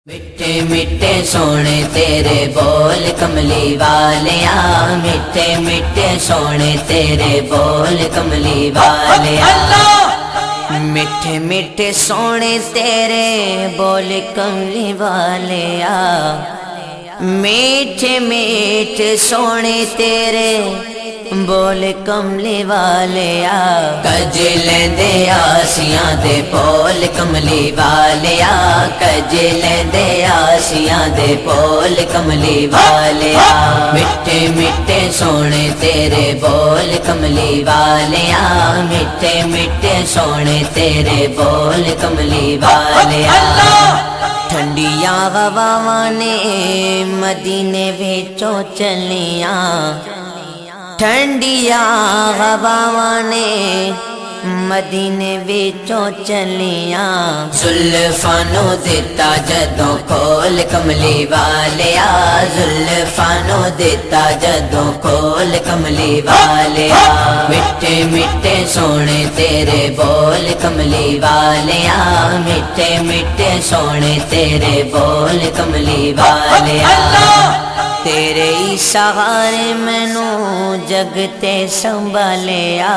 میٹھے میٹھے سونے تیرے بول کملی والیا، میٹھے میٹھے سونے تیرے بول کملی والیا، میٹھے میٹھے سونے تیرے بول کملی والیا، میٹھے میٹھے سونے تیرے بول کملی والیا، کج لیندے آسیاں دے بول کملی والیا، کج لیندے آسیاں دے بول کملی والیا، میٹھے میٹھے سونے تیرے بول کملی والیا، میٹھے میٹھے سونے تیرے بول کملی والیا، ٹھنڈیاں ہواواں نے مدینے وچوں چلیاں، ٹھنڈیاں ہواواں نے مدینے وچوں چلیاں، زلفاں نوں دتا جدوں کول کملی والیا، زلفاں نوں دتا جدوں کول کملی والیا، میٹھے میٹھے سونے تیرے بول کملی والیا، میٹھے میٹھے سونے تیرے بول کملی والیا، تیرے ہی سہارے مینوں جگ تے سنبھالیا،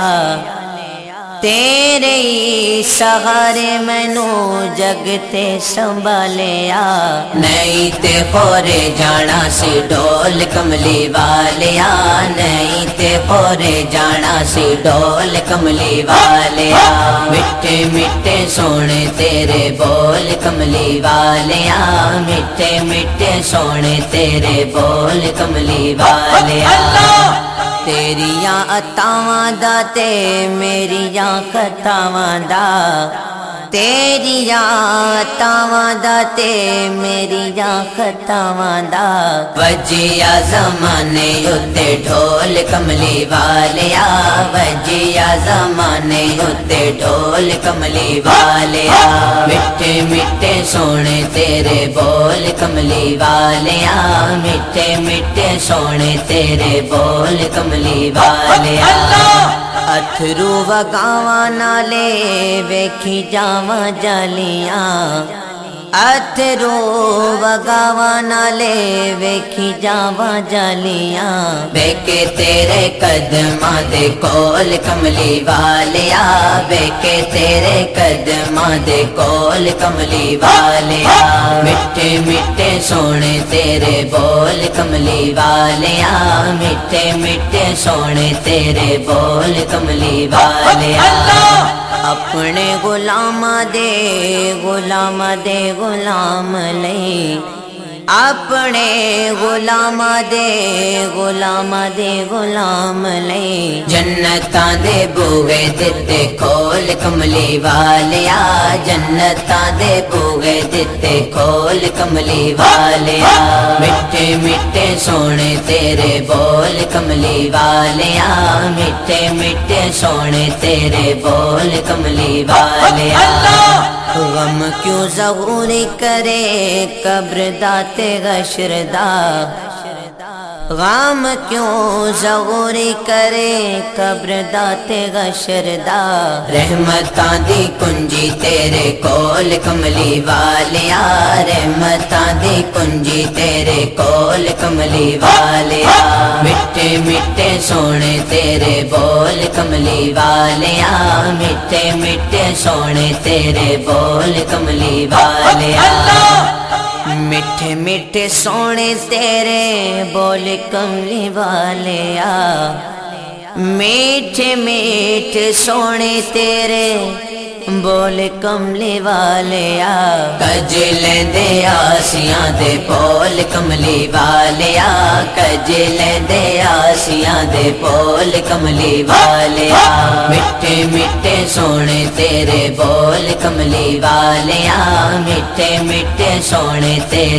تیرے ہی سہارے مینوں جگ تے سنبھالیا، نہیں تے پورے جانا سی ڈول کملی والیا، نہیں تے پورے جانا سی ڈول کملی والیا، میٹھے میٹھے سونے تیرے بول کملی والیا، میٹھے میٹھے سونے تیرے بول کملی والیا، تیریاں عطاواں دا تے میریاں خطاواں دا، تیریاں عطاواں دا تے میریاں خطاواں دا، وجیا زمانے اُتے ڈھول کملی والیا، وجیا زمانے اُتے ڈھول کملی والیا، میٹھے میٹھے سونے تیرے بول کملی والیا، میٹھے میٹھے سونے تیرے بول کملی والیا، اتھرو وگاواں نالے ویکھی جاواں جالیاں، اتھرو وگاواں نالے ویکھی جاواں جالیاں، بیکے تیرے قدماں دے کول کملی والیا، بیکے تیرے قدماں دے کول کملی والیا، میٹھے میٹھے سونے تیرے بول کملی والیا، میٹھے میٹھے سونے تیرے بول کملی والیا، اپنے غلاماں دے غلام لئی، اپنے غلاماں دے غلام لئی، جنتاں دے بوئے دتے کھول کملی والیا، جنتاں دے بوئے دتے کھول کملی والیا، میٹھے میٹھے سونے تیرے بول کملی والیا، میٹھے میٹھے سونے تیرے بول کملی والیا، غم کیوں ظہور کرے قبر دا تے حشر دا، غم کیوں ظہور کرے قبر دا تے حشر دا، رحمتاں دی کنجی تیرے کول کملی والیا، رحمتاں دی کنجی تیرے کول کملی والیا، میٹھے میٹھے سونے تیرے بول کملی والیا، میٹھے میٹھے سونے تیرے بول کملی والیا، میٹھے میٹھے سونے تیرے بول کملی والیا، میٹھے میٹھے سونے تیرے بول کملی والیا، کج لیندے آسیاں دے بول کملی والیا، کج لیندے آسیاں دے بول کملی والیا، میٹھے میٹھے سونے تیرے بول کملی والیا، میٹھے میٹھے سونے تیرے